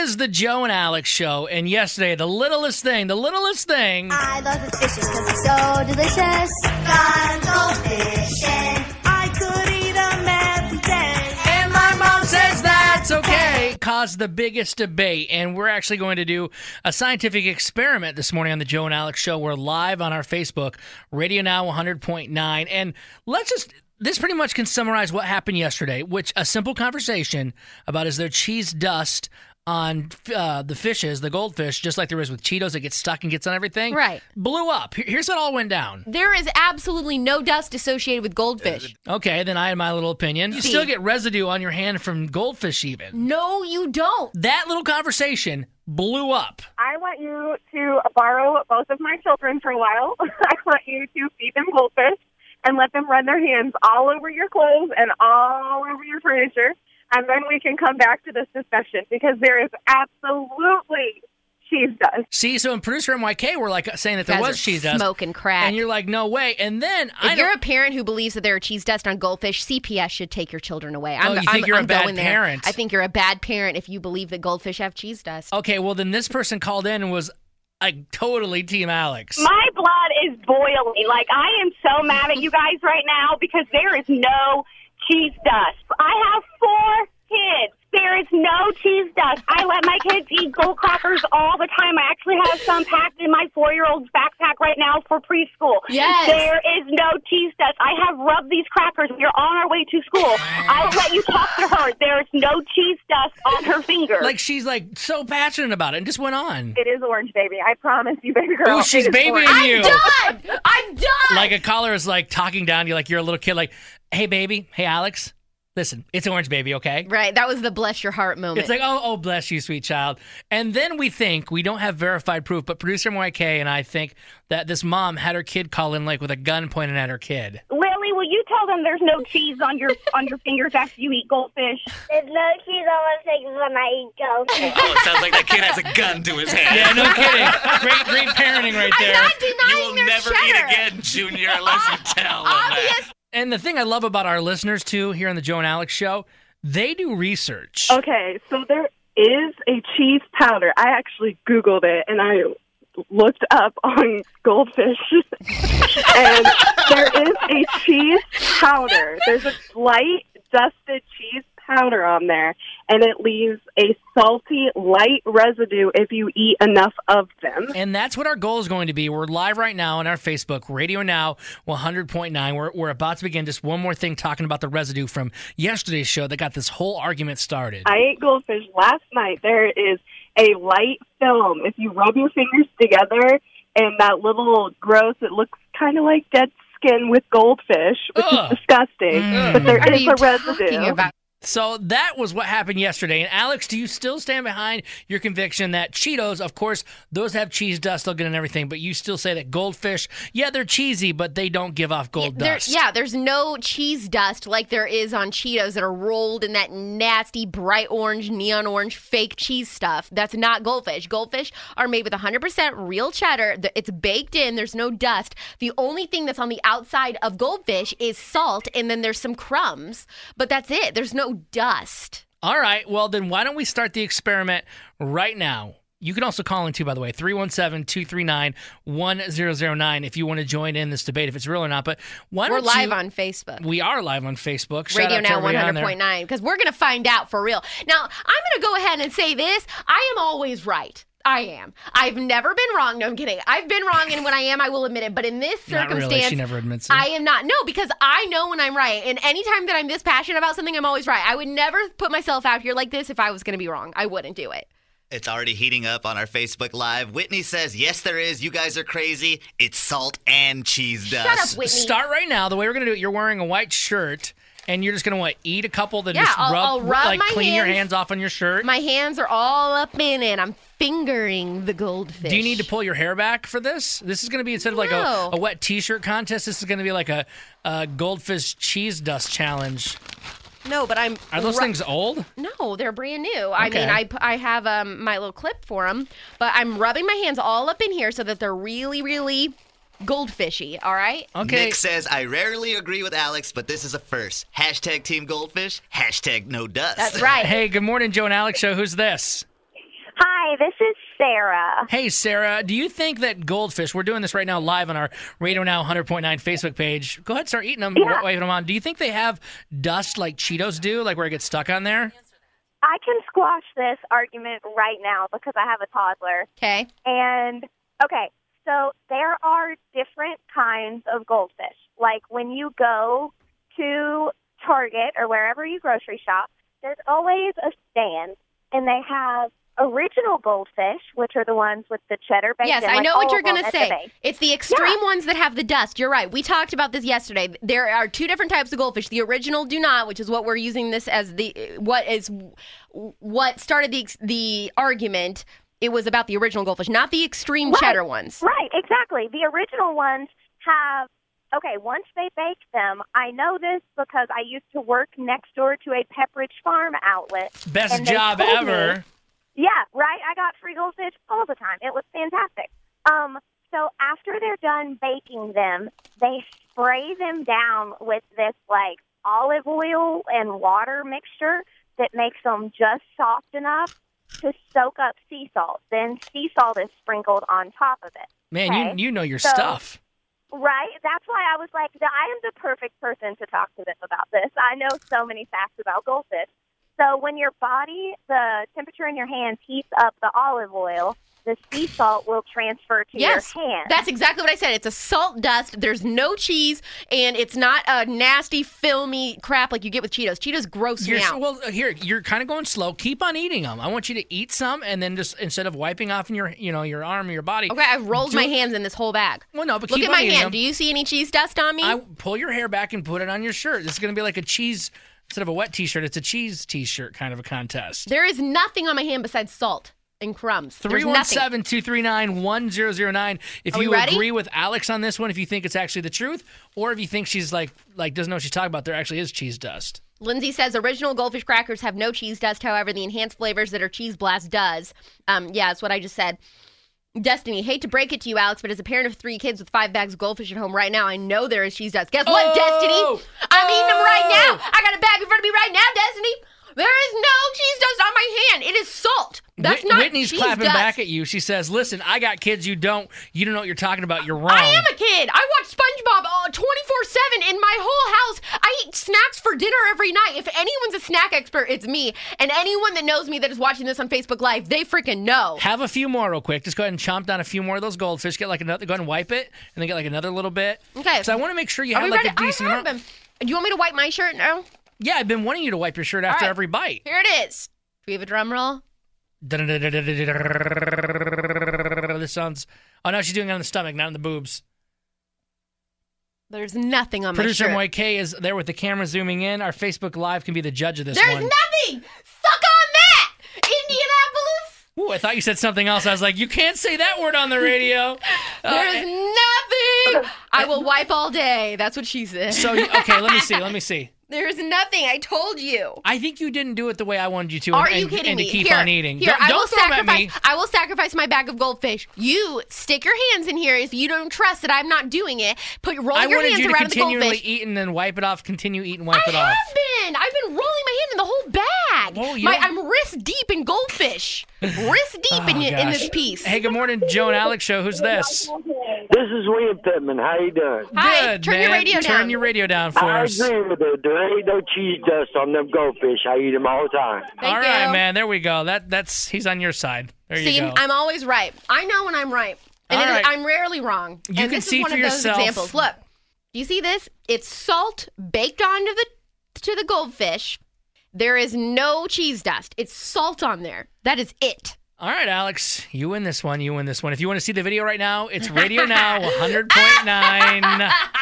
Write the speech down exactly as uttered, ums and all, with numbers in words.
is the Joe and Alex show, and yesterday, the littlest thing, the littlest thing. I love the fishing because it's so delicious. Gone goldfishing. I could eat them every day. And my mom says that's okay. Caused the biggest debate, and we're actually going to do a scientific experiment this morning on the Joe and Alex show. We're live on our Facebook, Radio Now one hundred point nine, and let's just... This pretty much can summarize what happened yesterday, which a simple conversation about is there cheese dust on uh, the fishes, the goldfish, just like there is with Cheetos, it gets stuck and gets on everything. Right. Blew up. Here's what all went down. There is absolutely no dust associated with goldfish. Okay, then I had my little opinion. You See. still get residue on your hand from goldfish even. No, you don't. That little conversation blew up. I want you to borrow both of my children for a while. I want you to feed them goldfish and let them run their hands all over your clothes and all over your furniture, and then we can come back to this discussion because there is absolutely cheese dust. See, so in producer M Y K, we're like saying that there You guys was are cheese dust. smoking crack. And you're like, no way. And then I If you're don't- a parent who believes that there are cheese dust on goldfish, C P S should take your children away. I'm, Oh, you I'm, think you're a I'm bad going there. parent. I think you're a bad parent if you believe that goldfish have cheese dust. Okay, well, then this person called in and was like totally Team Alex. My blood is boiling. Like, I am so mad at you guys right now because there is no cheese dust. I have four kids. There is no cheese dust. I let my kids eat gold crackers all the time. I actually have some packed in my four-year-old's backpack right now for preschool. Yes. There is no cheese dust. I have rubbed these crackers. We're on our way to school. I'll let you talk to her. There is no cheese dust on her finger. Like, she's like so passionate about it and just went on. It is orange, baby. I promise you, baby girl. Oh, she's It is babying orange. you. I'm done! I'm done! Like a caller is like talking down to you like you're a little kid, like, hey, baby, hey, Alex, listen, it's orange, baby, okay? Right, that was the bless your heart moment. It's like, oh, oh, bless you, sweet child. And then we think, we don't have verified proof, but producer M Y K and I think that this mom had her kid call in like with a gun pointed at her kid. Lily, will you tell them there's no cheese on your on your fingers after you eat goldfish? There's no cheese on my fingers when I eat goldfish. Oh, it sounds like that kid has a gun to his head. Yeah, no kidding. Great, great parenting right I'm there. not You denying will their never cheddar. eat again, Junior, unless you tell them that. Obvious. And the thing I love about our listeners, too, here on the Joe and Alex show, they do research. Okay, so there is a cheese powder. I actually Googled it, and I looked up on goldfish, and there is a cheese powder. There's a light dusted cheese powder on there, and it leaves a salty, light residue if you eat enough of them. And that's what our goal is going to be. We're live right now on our Facebook, Radio Now one hundred point nine. We're, we're about to begin just one more thing talking about the residue from yesterday's show that got this whole argument started. I ate goldfish last night. There is a light film. If you rub your fingers together and that little gross, it looks kind of like dead skin with goldfish, which Ugh. is disgusting. Mm. But there What are is you a talking residue. about? So that was what happened yesterday. And Alex, do you still stand behind your conviction that Cheetos, of course, those have cheese dust, they'll get in everything, but you still say that goldfish, yeah, they're cheesy, but they don't give off gold There- dust. yeah, there's no cheese dust like there is on Cheetos that are rolled in that nasty, bright orange, neon orange, fake cheese stuff. That's not goldfish. Goldfish are made with one hundred percent real cheddar. The- It's baked in. There's no dust. The only thing that's on the outside of goldfish is salt, and then there's some crumbs. But that's it. There's no dust. All right, well, then why don't we start the experiment right now? You can also call in, too, by the way, three one seven, two three nine, one zero zero nine if you want to join in this debate, if it's real or not. But why We're don't live you... on Facebook. We are live on Facebook. Shout Radio out to Now everybody on there. one hundred point nine, because we're going to find out for real. Now, I'm going to go ahead and say this. I am always right. I am. I've never been wrong. No, I'm kidding. I've been wrong, and when I am, I will admit it. But in this Not circumstance, really. She never admits it. I am not. No, because I know when I'm right. And anytime that I'm this passionate about something, I'm always right. I would never put myself out here like this if I was going to be wrong. I wouldn't do it. It's already heating up on our Facebook Live. Whitney says, yes, there is. You guys are crazy. It's salt and cheese dust. Shut up, Whitney. Start right now. The way we're going to do it, you're wearing a white shirt, and you're just going to what, eat a couple, then Yeah, just I'll- rub, I'll rub like my clean your hands. hands off on your shirt. My hands are all up in it. I'm fingering the goldfish. Do you need to pull your hair back for this? This is going to be, instead of like No. a, a wet T-shirt contest, this is going to be like a, a goldfish cheese dust challenge. No, but I'm. Are those ru- things old? No, they're brand new. I Okay. mean, I, pu- I have um, my little clip for them, but I'm rubbing my hands all up in here so that they're really, really goldfishy, all right? Okay. Nick says, I rarely agree with Alex, but this is a first. Hashtag Team Goldfish. Hashtag no dust. That's right. Hey, good morning, Joe and Alex show. Who's this? Hi, this is Sarah. Hey, Sarah, do you think that goldfish, we're doing this right now live on our Radio Now one hundred point nine Facebook page. Go ahead and start eating them, Yeah. waving them on. Do you think they have dust like Cheetos do, like where it gets stuck on there? I can squash this argument right now because I have a toddler. Okay. And, okay, so there are different kinds of goldfish. Like when you go to Target or wherever you grocery shop, there's always a stand, and they have original goldfish, which are the ones with the cheddar bacon. Yes, I like know all what you're of them going to at the say. base. It's the extreme Yeah. ones that have the dust. You're right. We talked about this yesterday. There are two different types of goldfish. The original do not, which is what we're using this as the what is what started the the argument. It was about the original goldfish, not the extreme Right. cheddar ones. Right, exactly. The original ones have, okay, once they bake them, I know this because I used to work next door to a Pepperidge Farm outlet. Best and they job told ever. me- yeah, right? I got free goldfish all the time. It was fantastic. Um, so after they're done baking them, they spray them down with this, like, olive oil and water mixture that makes them just soft enough to soak up sea salt. Then sea salt is sprinkled on top of it. Man, Okay. you you know your So- stuff. Right? That's why I was like, I am the perfect person to talk to them about this. I know so many facts about goldfish. So when your body, the temperature in your hands heats up the olive oil, the sea salt will transfer to Yes, your hands. that's exactly what I said. It's a salt dust. There's no cheese, and it's not a nasty, filmy crap like you get with Cheetos. Cheetos gross You're, me out. well, here you're kind of going slow. Keep on eating them. I want you to eat some, and then just instead of wiping off in your, you know, your arm or your body. Okay, I've rolled do- my hands in this whole bag. Well, no, but Look keep at on my eating hand. them. Do you see any cheese dust on me? I pull your hair back and put it on your shirt. This is going to be like a cheese instead of a wet T-shirt. It's a cheese T-shirt kind of a contest. There is nothing on my hand besides salt and crumbs. There's three one nothing. seven, two three nine, one zero zero nine. If Are we you ready? agree with Alex on this one, if you think it's actually the truth, or if you think she's like like doesn't know what she's talking about, there actually is cheese dust. Lindsay says original goldfish crackers have no cheese dust. However, the enhanced flavors that are Cheese Blast does. Um, yeah, that's what I just said. Destiny, hate to break it to you, Alex, but as a parent of three kids with five bags of goldfish at home right now, I know there is cheese dust. Guess what, Oh! Destiny? I'm eating them right Oh! now. I got a bag in front of me right now, Destiny. There is no cheese dust on my hand. It is salt. That's Whit- not Whitney's cheese clapping dust. back at you. She says, "Listen, I got kids. You don't. You don't know what you're talking about. You're wrong." I am a kid. I watch SpongeBob uh, twenty-four seven in my whole house. I eat snacks for dinner every night. If anyone's a snack expert, it's me. And anyone that knows me that is watching this on Facebook Live, they freaking know. Have a few more real quick. Just go ahead and chomp down a few more of those goldfish. Get like another. Go ahead and wipe it, and then get like another little bit. Okay. So I want to make sure you Are have we like ready? a decent I have amount. them. Do you want me to wipe my shirt now? Yeah, I've been wanting you to wipe your shirt after right. every bite. Here it is. Do we have a drum roll? This sounds. Oh no, she's doing it on the stomach, not on the boobs. There's nothing on Producer my shirt. Moy K is there with the camera zooming in. Our Facebook Live can be the judge of this There's one. nothing. Suck on that, Indianapolis. Ooh, I thought you said something else. I was like, you can't say that word on the radio. Uh, There's nothing. I will wipe all day. That's what she said. so you- okay, let me see. Let me see. There's nothing. I told you. I think you didn't do it the way I wanted you to. Are and, you and- kidding and me? to keep here, on eating. Here, don't I don't will throw 'em at sacrifice. me. I will sacrifice my bag of goldfish. You stick your hands in here if you don't trust that I'm not doing it. Put roll I your wanted hands you to around the continually goldfish. eat and then wipe it off. Continue eat and wipe I it off. have been. I've been rolling my hand in the whole bag. Whoa, you my, don't- I'm wrist deep in goldfish. Wrist deep Oh, in, in gosh. this piece. Hey, good morning, Joe and Alex show. Who's this? This is William Pittman. How you doing? Hi, Good, turn man. your radio Turn down. your radio down for I us. agree with it. There ain't no cheese dust on them goldfish. I eat them all the time. Thank All right, you. man. There we go. That that's he's on your side. There See, you go. I'm always right. I know when I'm right. And All it is- right. I'm rarely wrong. You and can this see is one for of those yourself. examples. Look, do you see this? It's salt baked onto the to the goldfish. There is no cheese dust. It's salt on there. That is it. All right, Alex, you win this one. You win this one. If you want to see the video right now, it's Radio Now one hundred point nine.